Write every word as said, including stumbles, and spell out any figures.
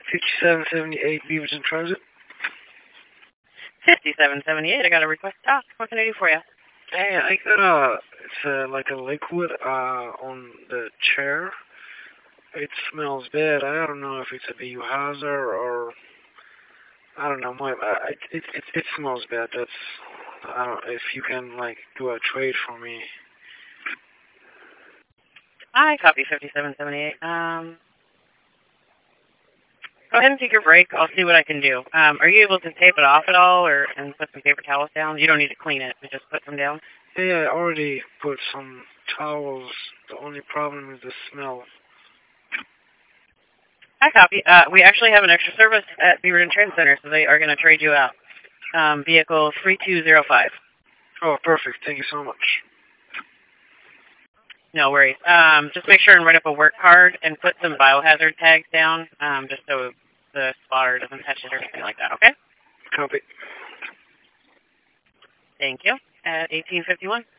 fifty-seven seventy-eight Beaverton Transit. fifty-seven seventy-eight, I got a request to talk. What can I do for you? Hey, I got a, it's a, like a liquid uh, on the chair. It smells bad. I don't know if it's a biohazard or, I don't know, my, uh, it, it, it, it smells bad. That's, I don't, if you can, like, do a trade for me. I copy fifty-seven seventy-eight. Um, go ahead and take your break. I'll see what I can do. Um, are you able to tape it off at all or and put some paper towels down? You don't need to clean it, but just put them down. Yeah, I already put some towels. The only problem is the smell. I copy. Uh, we actually have an extra service at Beaverton Transit Center, so they are going to trade you out. Um, vehicle three two zero five. Oh, perfect. Thank you so much. No worries. Um, just make sure and write up a work card and put some biohazard tags down, um, just so the spotter doesn't touch it or anything like that, okay? Copy. Thank you. At eighteen fifty-one.